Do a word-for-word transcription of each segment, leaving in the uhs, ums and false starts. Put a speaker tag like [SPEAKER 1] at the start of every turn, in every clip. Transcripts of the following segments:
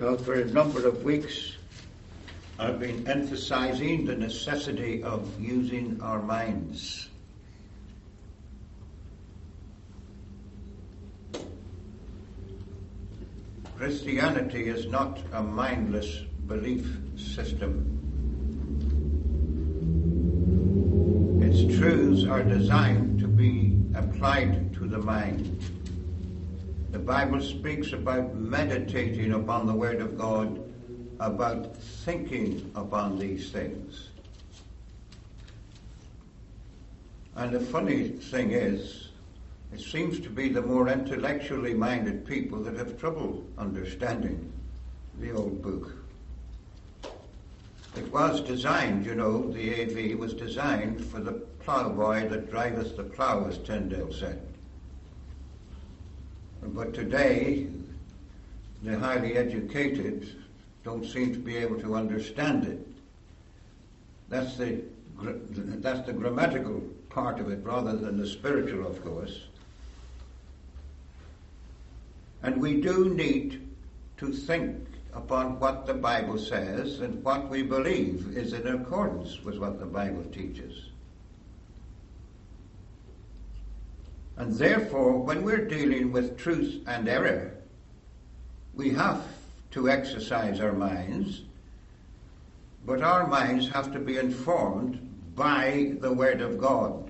[SPEAKER 1] Well, for a number of weeks, I've been emphasizing the necessity of using our minds. Christianity is not a mindless belief system. Its truths are designed to be applied to the mind. The Bible speaks about meditating upon the Word of God, about thinking upon these things. And the funny thing is, it seems to be the more intellectually minded people that have trouble understanding the old book. It was designed, you know, the A V was designed for the ploughboy that driveth the plough, as Tyndale said. But today, the highly educated don't seem to be able to understand it. That's the, that's the grammatical part of it rather than the spiritual, of course. And we do need to think upon what the Bible says and what we believe is in accordance with what the Bible teaches. And therefore, when we're dealing with truth and error, we have to exercise our minds, but our minds have to be informed by the Word of God.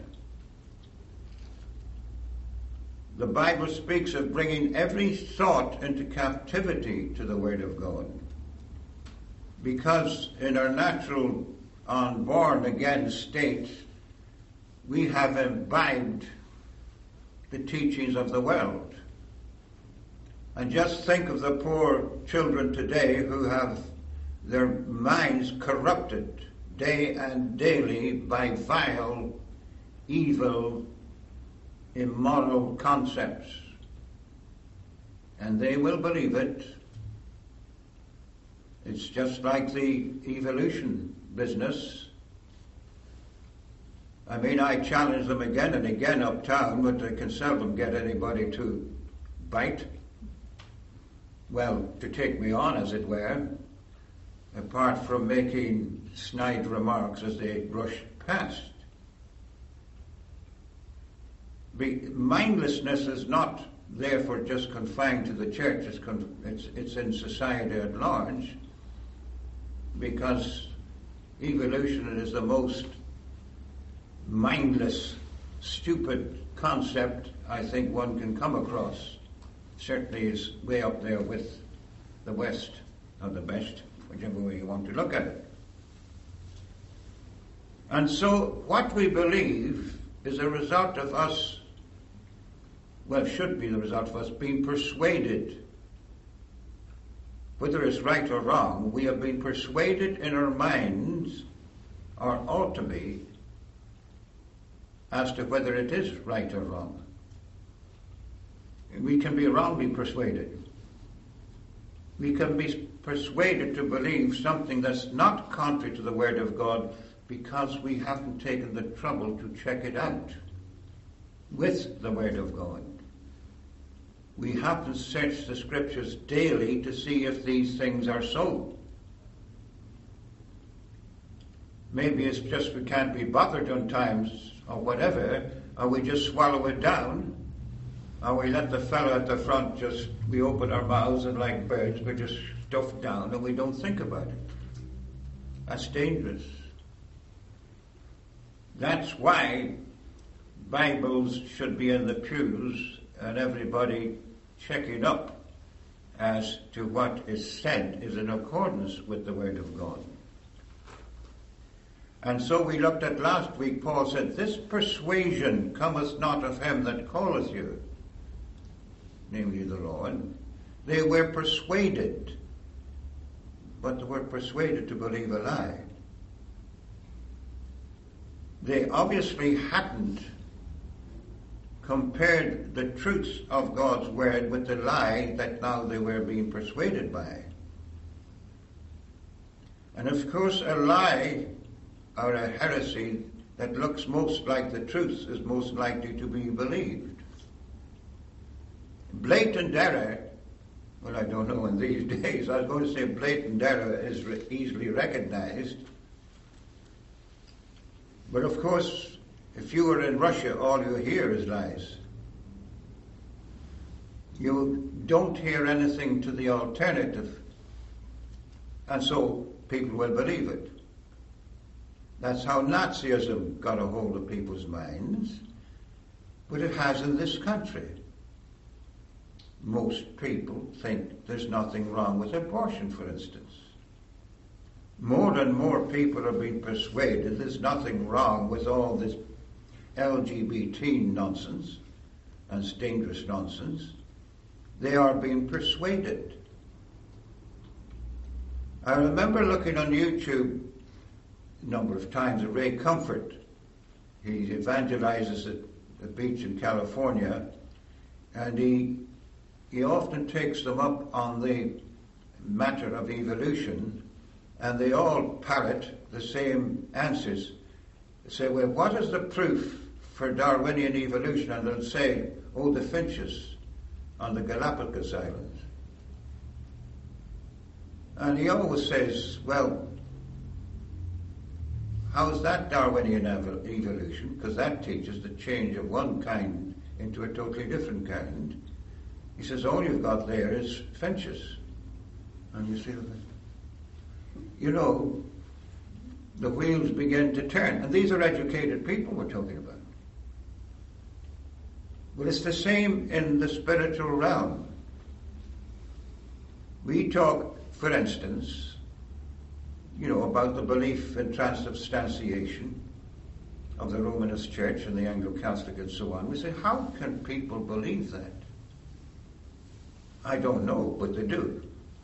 [SPEAKER 1] The Bible speaks of bringing every thought into captivity to the Word of God, because in our natural, unborn-again state, we have imbibed the teachings of the world. And just think of the poor children today who have their minds corrupted day and daily by vile, evil, immoral concepts. And they will believe it. It's just like the evolution business. I mean, I challenge them again and again uptown, but I can seldom get anybody to bite. Well, to take me on, as it were, apart from making snide remarks as they rush past. Be, mindlessness is not therefore just confined to the church, it's, con- it's, it's in society at large, because evolution is the most mindless, stupid concept I think one can come across. Certainly is way up there with the West, or the best, whichever way you want to look at it. And so what we believe is a result of us, well, should be the result of us being persuaded. Whether it's right or wrong, we have been persuaded in our minds, or ought to be, as to whether it is right or wrong. We can be wrongly persuaded. We can be persuaded to believe something that's not contrary to the Word of God because we haven't taken the trouble to check it out with the Word of God. We haven't searched the Scriptures daily to see if these things are so. Maybe it's just we can't be bothered on times or whatever, or we just swallow it down, or we let the fellow at the front just, we open our mouths and like birds, we're just stuffed down and we don't think about it. That's dangerous. That's why Bibles should be in the pews and everybody checking up as to what is said is in accordance with the Word of God. And so we looked at last week, Paul said, this persuasion cometh not of him that calleth you, namely the Lord. They were persuaded, but they were persuaded to believe a lie. They obviously hadn't compared the truths of God's word with the lie that now they were being persuaded by. And of course, a lie or a heresy that looks most like the truth is most likely to be believed. Blatant error well, I don't know in these days. I was going to say blatant error is re- easily recognized. But of course, if you were in Russia, all you hear is lies. You don't hear anything to the alternative. And so people will believe it. That's how Nazism got a hold of people's minds. But it has in this country. Most people think there's nothing wrong with abortion, for instance. More and more people are being persuaded there's nothing wrong with all this L G B T nonsense, and it's dangerous nonsense. They are being persuaded. I remember looking on YouTube a number of times at Ray Comfort. He evangelizes at the beach in California, and he he often takes them up on the matter of evolution, and they all parrot the same answers. They say, well, what is the proof for Darwinian evolution? And they'll say, oh, the finches on the Galapagos Islands. And he always says, well, how is that Darwinian ev- evolution? Because that teaches the change of one kind into a totally different kind. He says, all you've got there is finches. And you see, you know, the wheels begin to turn. And these are educated people we're talking about. But it's the same in the spiritual realm. We talk, for instance, you know, about the belief in transubstantiation of the Romanist Church and the Anglo-Catholic and so on. We say, how can people believe that? I don't know, but they do.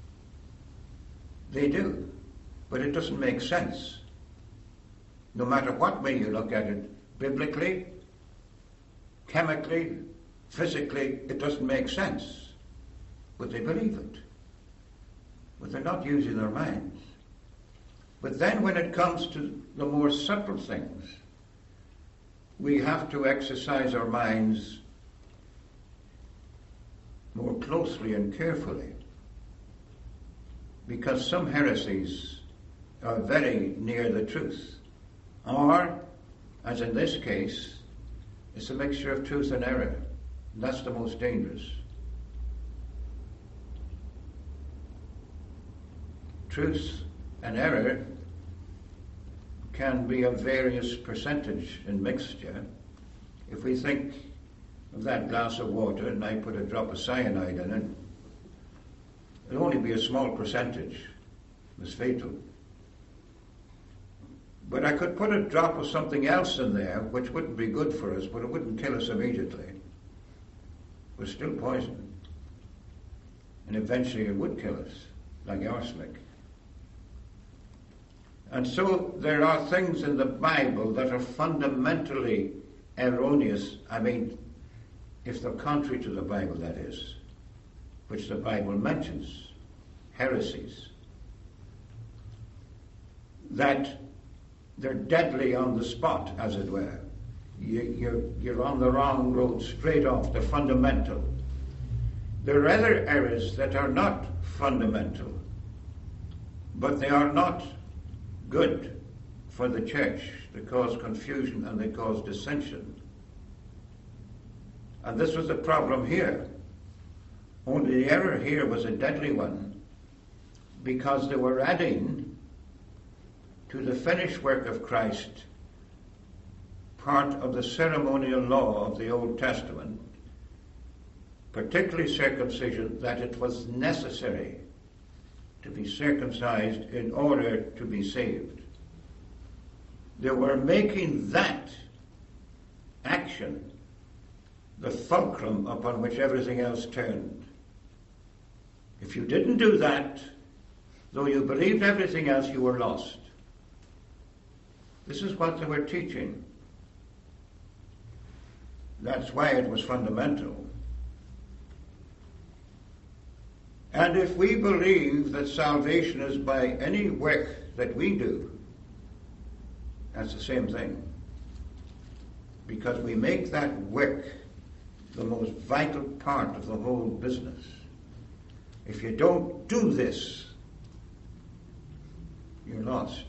[SPEAKER 1] They do. But it doesn't make sense. No matter what way you look at it, biblically, chemically, physically, it doesn't make sense. But they believe it. But they're not using their minds. But then when it comes to the more subtle things, we have to exercise our minds more closely and carefully, because some heresies are very near the truth. Or, as in this case, it's a mixture of truth and error. And that's the most dangerous. Truth and error can be of various percentage in mixture. If we think of that glass of water and I put a drop of cyanide in it, it'll only be a small percentage. It's fatal. But I could put a drop of something else in there which wouldn't be good for us, but it wouldn't kill us immediately. It was still poison. And eventually it would kill us, like arsenic. And so there are things in the Bible that are fundamentally erroneous. I mean, if they're contrary to the Bible, that is, which the Bible mentions, heresies, that they're deadly on the spot, as it were. You, you're, you're on the wrong road straight off, they're fundamental. There are other errors that are not fundamental, but they are not good for the church. They cause confusion and they cause dissension. And this was the problem here. Only the error here was a deadly one, because they were adding to the finished work of Christ part of the ceremonial law of the Old Testament, particularly circumcision, that it was necessary to be circumcised in order to be saved. They were making that action the fulcrum upon which everything else turned. If you didn't do that, though you believed everything else, you were lost. This is what they were teaching. That's why it was fundamental. And if we believe that salvation is by any work that we do, that's the same thing. Because we make that work the most vital part of the whole business. If you don't do this, you're lost.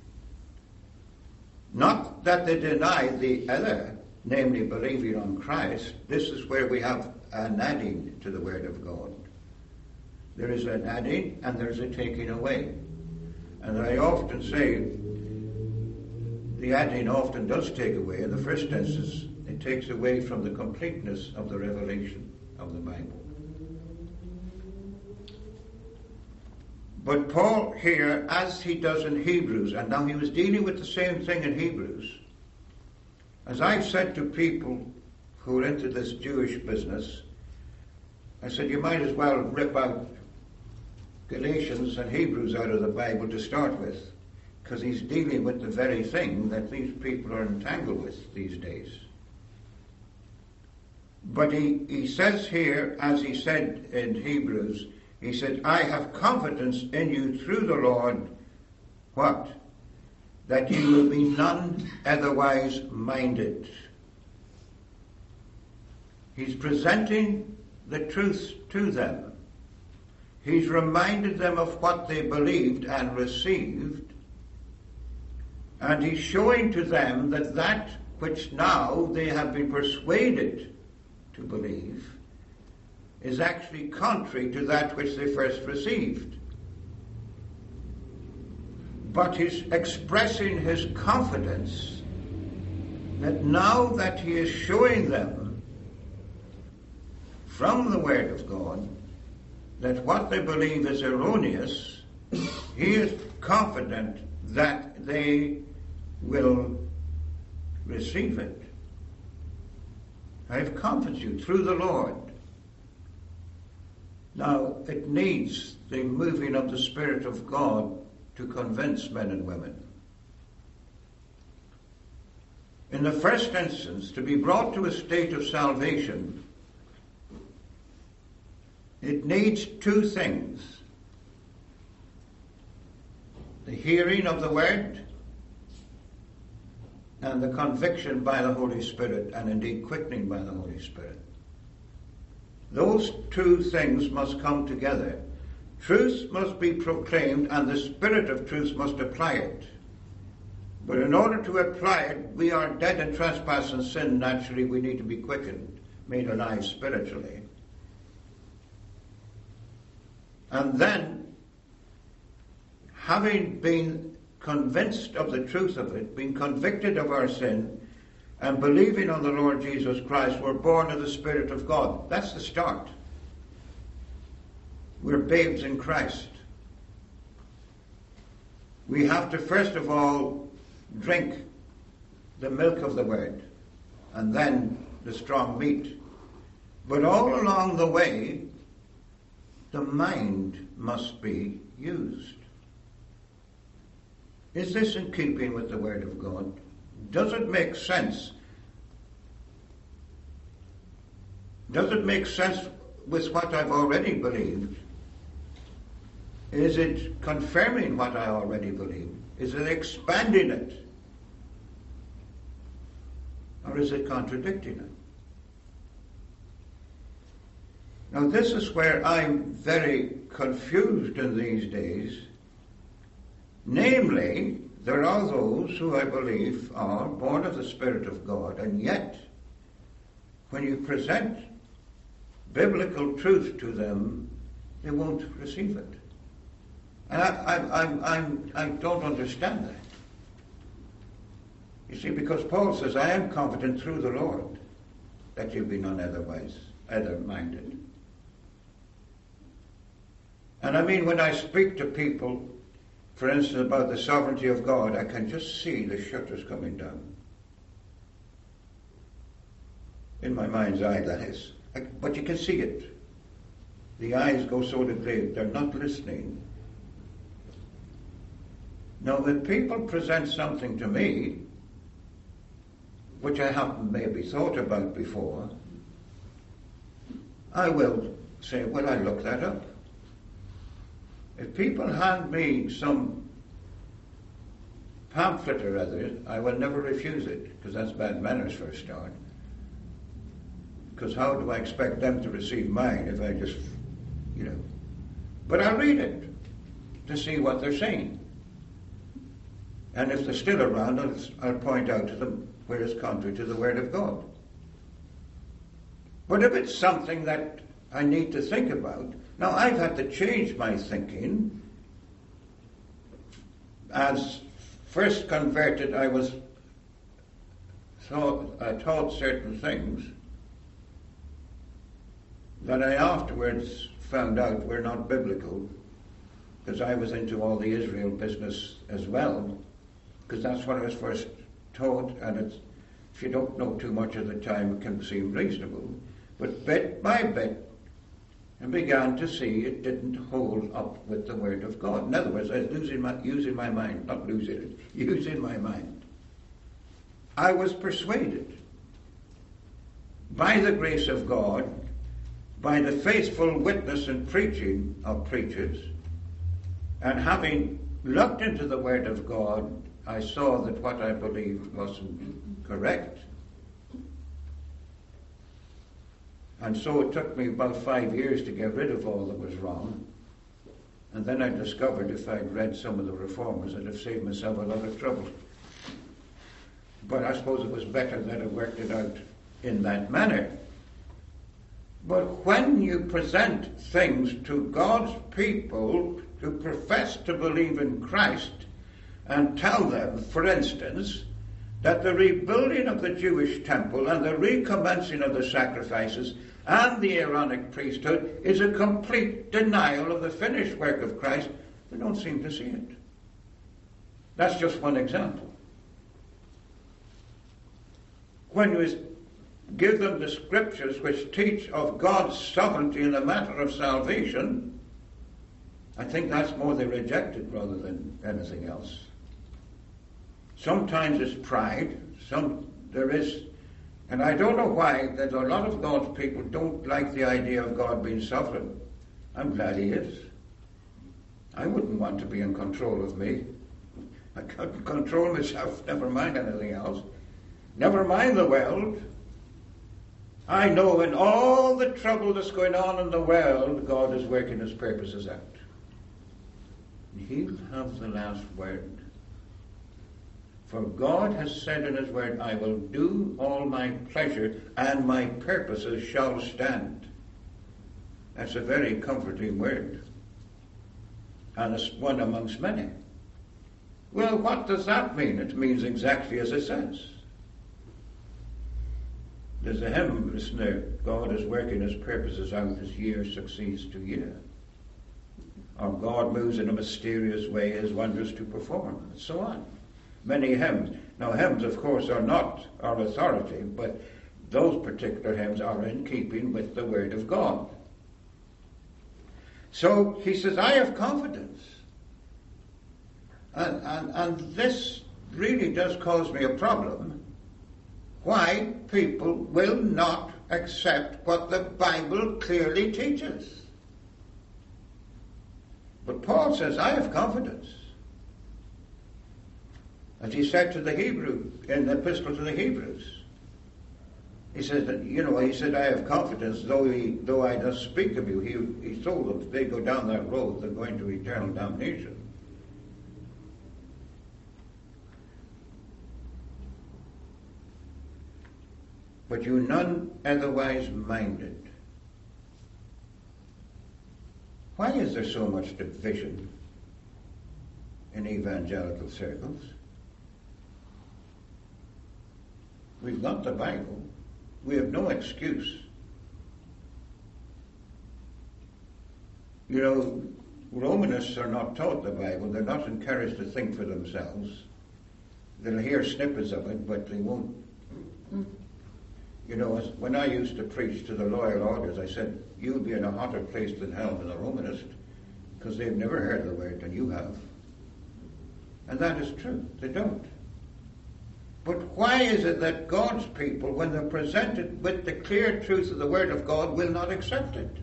[SPEAKER 1] Not that they deny the other, namely believing on Christ. This is where we have an adding to the Word of God. There is an adding and there's a taking away. And I often say, the adding often does take away. In the first instance, it takes away from the completeness of the revelation of the Bible. But Paul here, as he does in Hebrews, and now he was dealing with the same thing in Hebrews, as I've said to people who are into this Jewish business, I said, you might as well rip out Galatians and Hebrews out of the Bible to start with, because he's dealing with the very thing that these people are entangled with these days. But he, he says here, as he said in Hebrews, he said, I have confidence in you through the Lord, what? That you will be none otherwise minded. He's presenting the truth to them. He's reminded them of what they believed and received. And he's showing to them that that which now they have been persuaded to believe is actually contrary to that which they first received. But he's expressing his confidence that now that he is showing them from the Word of God that what they believe is erroneous, he is confident that they will receive it. I have confidence in you through the Lord. Now, it needs the moving of the Spirit of God to convince men and women. In the first instance, to be brought to a state of salvation, it needs two things. The hearing of the Word and the conviction by the Holy Spirit, and indeed quickening by the Holy Spirit. Those two things must come together. Truth must be proclaimed and the Spirit of truth must apply it. But in order to apply it, we are dead in trespass and sin. Naturally, we need to be quickened, made alive spiritually. And then, having been convinced of the truth of it, being convicted of our sin, and believing on the Lord Jesus Christ, we're born of the Spirit of God. That's the start. We're babes in Christ. We have to first of all drink the milk of the Word, and then the strong meat. But all along the way, the mind must be used. Is this in keeping with the Word of God? Does it make sense? Does it make sense with what I've already believed? Is it confirming what I already believe? Is it expanding it? Or is it contradicting it? Now this is where I'm very confused in these days. Namely, there are those who I believe are born of the Spirit of God, and yet, when you present biblical truth to them, they won't receive it. And I, I, I, I, I don't understand that. You see, because Paul says, I am confident through the Lord that you'll be none otherwise, other-minded. And I mean, when I speak to people, for instance, about the sovereignty of God, I can just see the shutters coming down. In my mind's eye, that is. I, but you can see it. The eyes go so depraved, they're not listening. Now, when people present something to me, which I haven't maybe thought about before, I will say, well, I look that up. If people hand me some pamphlet or other, I will never refuse it, because that's bad manners for a start. Because how do I expect them to receive mine if I just, you know, But I'll read it to see what they're saying. And if they're still around, I'll, I'll point out to them where it's contrary to the Word of God. But if it's something that I need to think about, now I've had to change my thinking. As first converted, I was thought, I taught certain things that I afterwards found out were not biblical, because I was into all the Israel business as well, because that's what I was first taught, and it's, if you don't know too much at the time, it can seem reasonable. But bit by bit, I began to see it didn't hold up with the Word of God. In other words, I was losing my, using my mind, not losing it, using my mind. I was persuaded by the grace of God, by the faithful witness and preaching of preachers, and having looked into the Word of God, I saw that what I believed wasn't correct. And so it took me about five years to get rid of all that was wrong. And then I discovered if I'd read some of the reformers, I'd have saved myself a lot of trouble. But I suppose it was better that I worked it out in that manner. But when you present things to God's people who profess to believe in Christ and tell them, for instance, that the rebuilding of the Jewish temple and the recommencing of the sacrifices and the Aaronic priesthood is a complete denial of the finished work of Christ, they don't seem to see it. That's just one example. When you give them the scriptures which teach of God's sovereignty in the matter of salvation, I think that's more they rejected rather than anything else. Sometimes it's pride, some there is, and I don't know why, that a lot of God's people don't like the idea of God being sovereign. I'm glad he is. I wouldn't want to be in control of me. I can't control myself, never mind anything else. Never mind the world. I know in all the trouble that's going on in the world, God is working his purposes out. He'll have the last word. For God has said in his word, I will do all my pleasure, and my purposes shall stand. That's a very comforting word. And it's one amongst many. Well, what does that mean? It means exactly as it says. There's a hymn, listener, God is working his purposes out as year succeeds to year. Or God moves in a mysterious way his wonders to perform, and so on. Many hymns. Now, hymns, of course, are not our authority, but those particular hymns are in keeping with the Word of God. So he says, I have confidence. And, and, and this really does cause me a problem. Why people will not accept what the Bible clearly teaches. But Paul says, I have confidence. As he said to the Hebrew, in the epistle to the Hebrews. He says that, you know, he said, I have confidence, though he, though I does speak of you. He, he told them, if they go down that road, they're going to eternal damnation. But you none otherwise minded. Why is there so much division in evangelical circles? We've got the Bible. We have no excuse. You know, Romanists are not taught the Bible. They're not encouraged to think for themselves. They'll hear snippets of it, but they won't. You know, as, when I used to preach to the loyal orders, I said, you'll be in a hotter place than hell than a Romanist, because they've never heard the word than you have. And that is true. They don't. But why is it that God's people, when they're presented with the clear truth of the Word of God, will not accept it?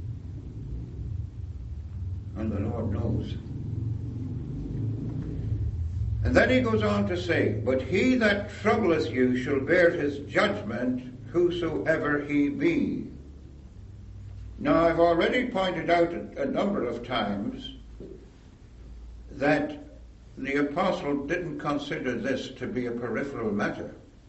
[SPEAKER 1] And the Lord knows. And then he goes on to say, but he that troubleth you shall bear his judgment, whosoever he be. Now, I've already pointed out a, a number of times that the apostle didn't consider this to be a peripheral matter.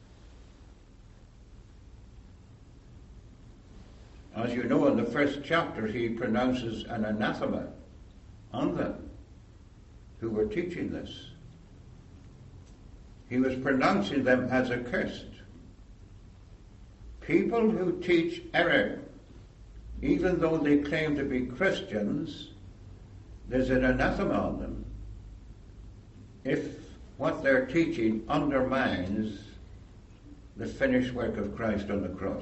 [SPEAKER 1] As you know, in the first chapter, he pronounces an anathema on them who were teaching this. He was pronouncing them as accursed. People who teach error, even though they claim to be Christians, there's an anathema on them if what they're teaching undermines the finished work of Christ on the cross.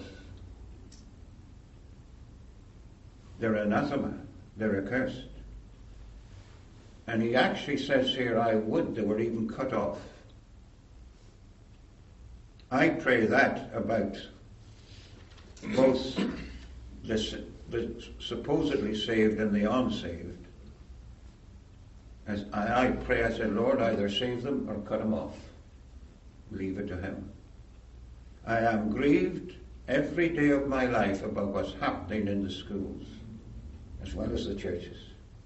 [SPEAKER 1] They're anathema. They're accursed. And he actually says here, I would they were even cut off. I pray that about both the, the supposedly saved and the unsaved. As I, I pray, I said, Lord, either save them or cut them off. Leave it to him. I am grieved every day of my life about what's happening in the schools, as well as the churches.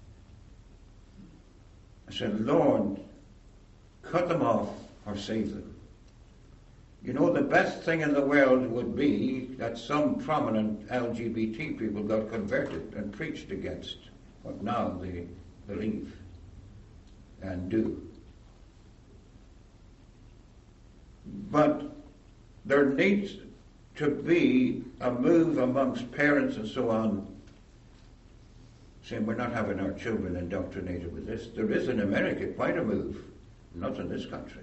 [SPEAKER 1] I said, Lord, cut them off or save them. You know, the best thing in the world would be that some prominent L G B T people got converted and preached against what now they believe and do. But there needs to be a move amongst parents and so on, saying we're not having our children indoctrinated with this. There is in America quite a move, not in this country.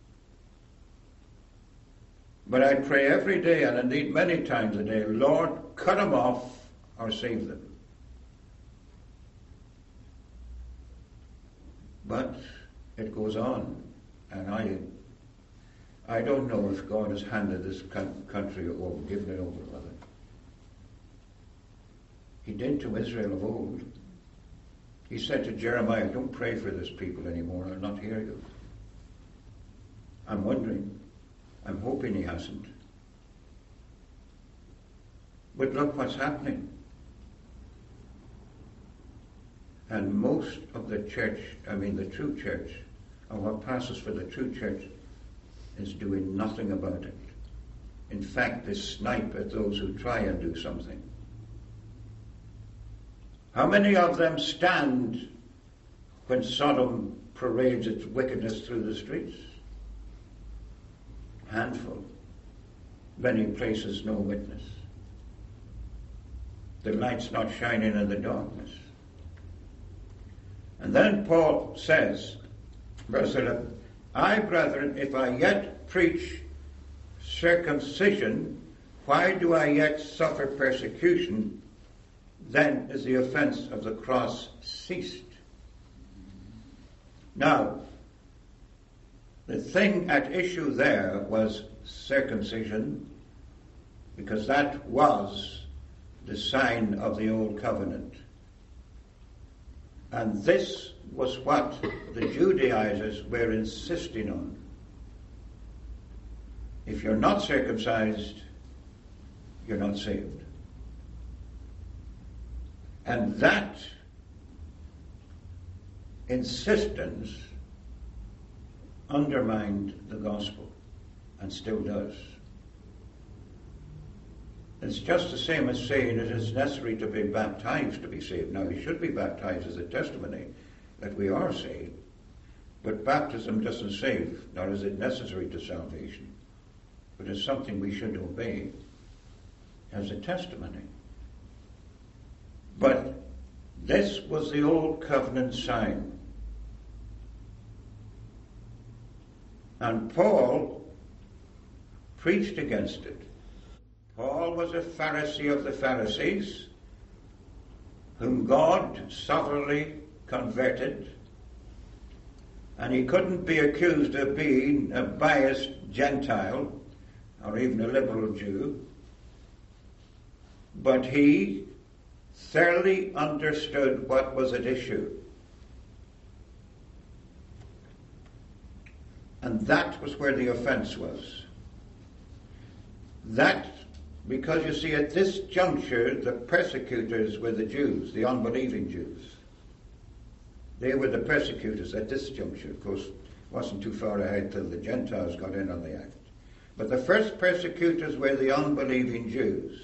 [SPEAKER 1] But I pray every day, and indeed many times a day, Lord, cut them off or save them. But it goes on, and I I don't know if God has handed this country over, given it over, rather. He did to Israel of old. He said to Jeremiah, don't pray for this people anymore, I'll not hear you. I'm wondering, I'm hoping he hasn't. But look what's happening. And most of the church, I mean the true church, and what passes for the true church, is doing nothing about it. In fact, they snipe at those who try and do something. How many of them stand when Sodom parades its wickedness through the streets? Handful. Many places no witness. The light's not shining in the darkness. And then Paul says, verse eleven, I, brethren, if I yet preach circumcision, why do I yet suffer persecution? Then is the offense of the cross ceased. Now, the thing at issue there was circumcision, because that was the sign of the old covenant. And this was what the Judaizers were insisting on. If you're not circumcised, you're not saved. And that insistence undermined the gospel, and still does. It's just the same as saying it is necessary to be baptized to be saved. Now, we should be baptized as a testimony that we are saved, but baptism doesn't save, nor is it necessary to salvation, but it's something we should obey as a testimony. But this was the old covenant sign. And Paul preached against it. Paul was a Pharisee of the Pharisees, whom God sovereignly converted, and he couldn't be accused of being a biased Gentile or even a liberal Jew, but he thoroughly understood what was at issue. And that was where the offense was. That Because you see, at this juncture, the persecutors were the Jews, the unbelieving Jews. They were the persecutors at this juncture. Of course, it wasn't too far ahead till the Gentiles got in on the act. But the first persecutors were the unbelieving Jews.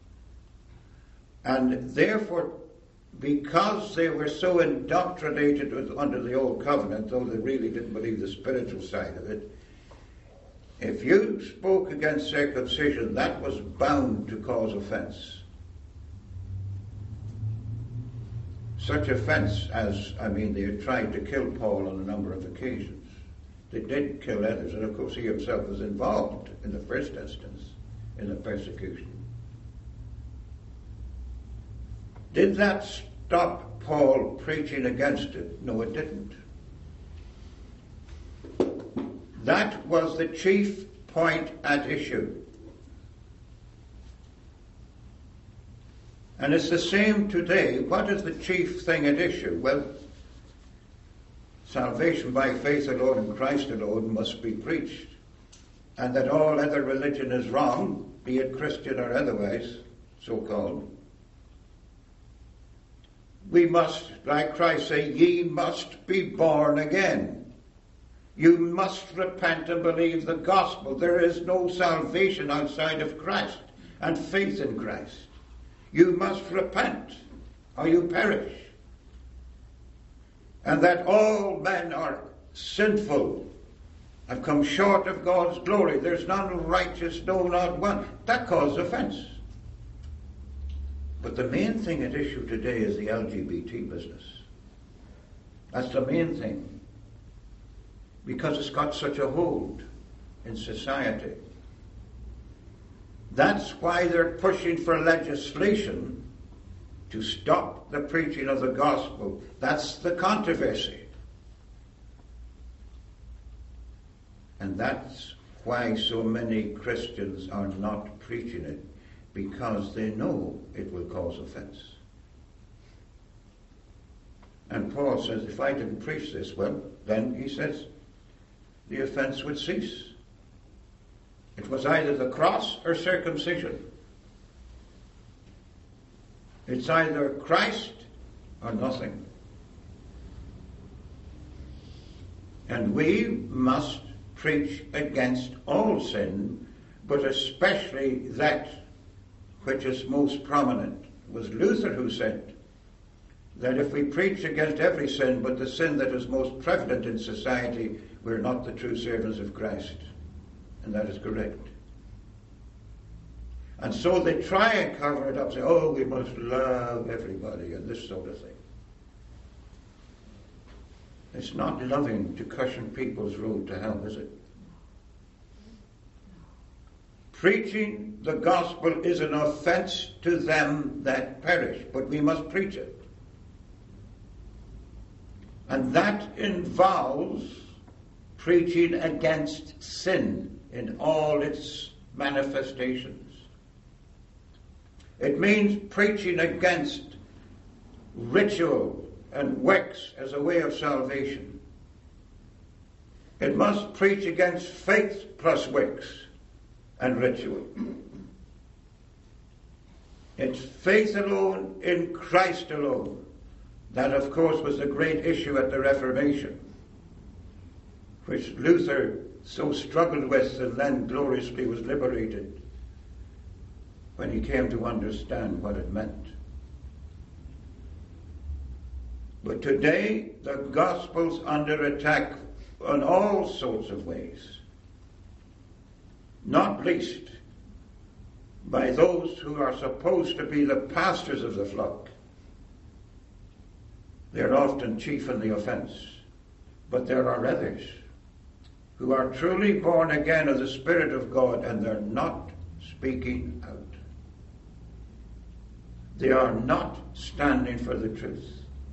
[SPEAKER 1] And therefore, because they were so indoctrinated with, under the Old Covenant, though they really didn't believe the spiritual side of it, if you spoke against circumcision, that was bound to cause offense. Such offense as, I mean, they had tried to kill Paul on a number of occasions. They did kill others, and of course he himself was involved in the first instance in the persecution. Did that stop Paul preaching against it? No, it didn't. That was the chief point at issue. And it's the same today. What is the chief thing at issue? Well, salvation by faith alone in Christ alone must be preached. And that all other religion is wrong, be it Christian or otherwise, so-called. We must, like Christ say, ye must be born again. You must repent and believe the gospel. There is no salvation outside of Christ and faith in Christ. You must repent or you perish. And that all men are sinful, have come short of God's glory. There's none righteous, no, not one. That causes offense. But the main thing at issue today is the L G B T business. That's the main thing. Because it's got such a hold in society. That's why they're pushing for legislation to stop the preaching of the gospel. That's the controversy. And that's why so many Christians are not preaching it, because they know it will cause offense. And Paul says, if I didn't preach this, well, then, he says, the offense would cease. It was either the cross or circumcision. It's either Christ or nothing. And we must preach against all sin, but especially that which is most prominent. It was Luther who said that if we preach against every sin, but the sin that is most prevalent in society, we're not the true servants of Christ. And that is correct. And so they try and cover it up, say, oh, we must love everybody, and this sort of thing. It's not loving to cushion people's road to hell, is it? Preaching the gospel is an offense to them that perish, but we must preach it. And that involves preaching against sin in all its manifestations. It means preaching against ritual and works as a way of salvation. It must preach against faith plus works and ritual. It's faith alone in Christ alone. That, of course, was the great issue at the Reformation, which Luther so struggled with and then gloriously was liberated when he came to understand what it meant. But today, the gospel's under attack in all sorts of ways, not least by those who are supposed to be the pastors of the flock. They're often chief in the offense, but there are others who are truly born again of the Spirit of God, and they're not speaking out. They are not standing for the truth.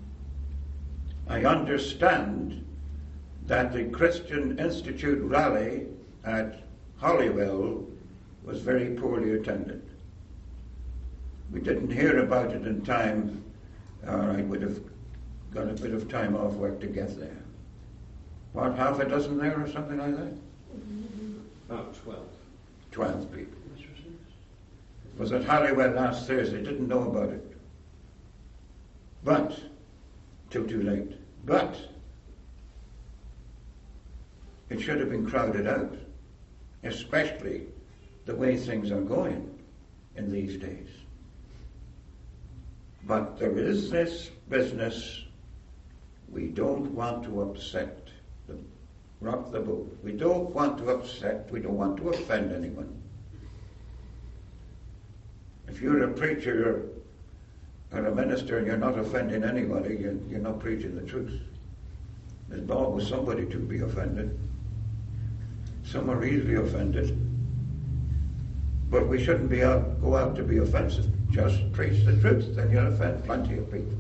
[SPEAKER 1] I understand that the Christian Institute rally at Holywell was very poorly attended. We didn't hear about it in time, or I would have got a bit of time off work to get there. What, half a dozen there or something like that?
[SPEAKER 2] About twelve.
[SPEAKER 1] Twelve people. was at Halliwell last Thursday, didn't know about it. But, till too late. But, it should have been crowded out, especially the way things are going in these days. But there is this business. We don't want to upset, the, rock the boat. We don't want to upset, we don't want to offend anyone. If you're a preacher or, or a minister and you're not offending anybody, you're, you're not preaching the truth. There's always somebody to be offended. Some are easily offended. But we shouldn't be out, go out to be offensive. Just preach the truth, then you'll offend plenty of people.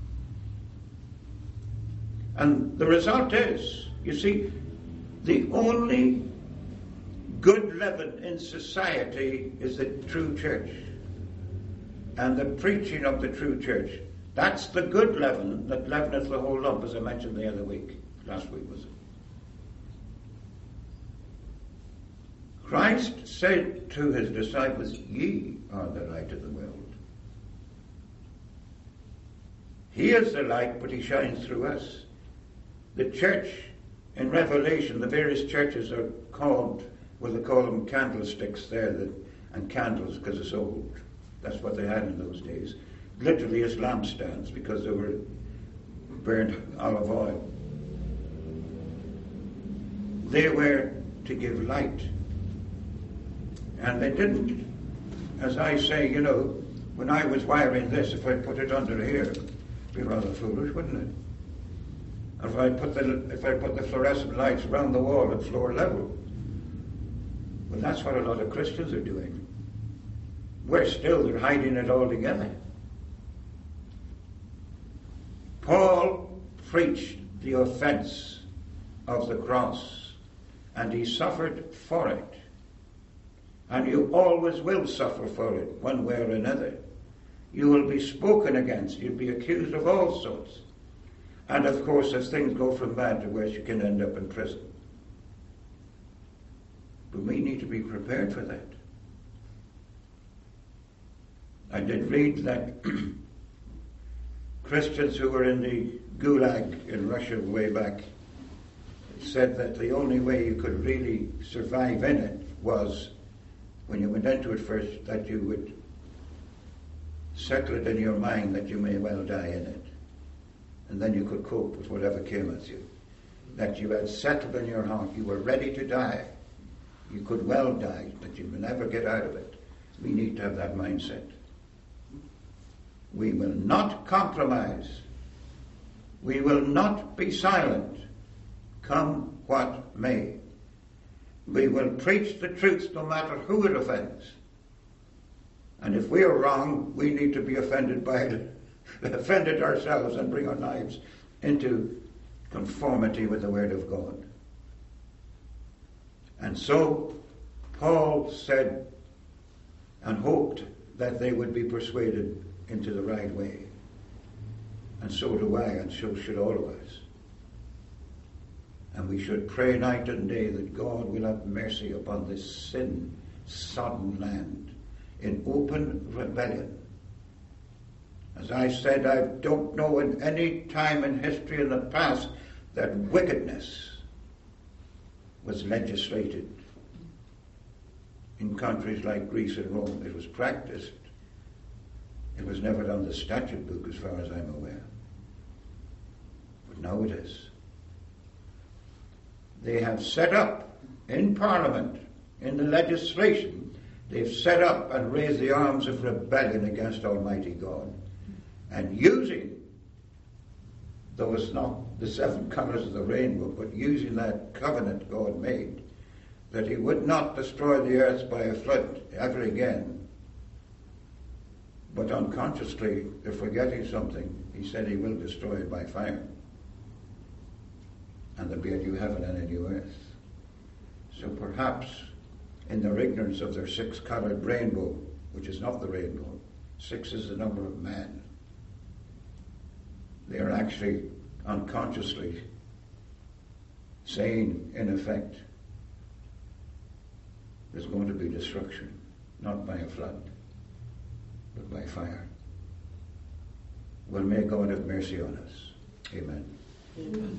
[SPEAKER 1] And the result is, you see, the only good leaven in society is the true church. And the preaching of the true church. That's the good leaven that leaveneth the whole lump, as I mentioned the other week. Last week was it? Christ said to his disciples, ye are the light of the world. He is the light, but he shines through us. The church in Revelation, the various churches are called, well, they call them candlesticks there, that, and candles because it's old. That's what they had in those days. Literally as lampstands because they were burnt olive oil. They were to give light. And they didn't. As I say, you know, when I was wiring this, if I put it under here, it'd be rather foolish, wouldn't it? Or if I put the if I put the fluorescent lights around the wall at floor level. Well, that's what a lot of Christians are doing. We're still, they're hiding it all together. Paul preached the offense of the cross, and he suffered for it. And you always will suffer for it, one way or another. You will be spoken against. You'll be accused of all sorts. And of course, as things go from bad to worse, you can end up in prison. But we need to be prepared for that. I did read that Christians who were in the Gulag in Russia way back said that the only way you could really survive in it was, when you went into it first, that you would settle it in your mind that you may well die in it. And then you could cope with whatever came at you. That you had settled in your heart, you were ready to die. You could well die, but you will never get out of it. We need to have that mindset. We will not compromise. We will not be silent, come what may. We will preach the truth no matter who it offends. And if we are wrong, we need to be offended by it, offended ourselves, and bring our lives into conformity with the Word of God. And so Paul said and hoped that they would be persuaded into the right way. And so do I, and so should all of us. And we should pray night and day that God will have mercy upon this sin-sodden land in open rebellion. As I said, I don't know in any time in history in the past that wickedness was legislated in countries like Greece and Rome. It was practiced. It was never on the statute book as far as I'm aware. But now it is. They have set up in Parliament, in the legislation, they've set up and raised the arms of rebellion against Almighty God. And using those, not the seven colours of the rainbow, but using that covenant God made, that he would not destroy the earth by a flood ever again. But unconsciously, they're forgetting something. He said he will destroy it by fire. And there'll be a new heaven and a new earth. So perhaps in their ignorance of their six-coloured rainbow, which is not the rainbow, six is the number of man, they are actually unconsciously saying, in effect, there's going to be destruction, not by a flood, but by fire. Well, may God have mercy on us. Amen.
[SPEAKER 2] Amen.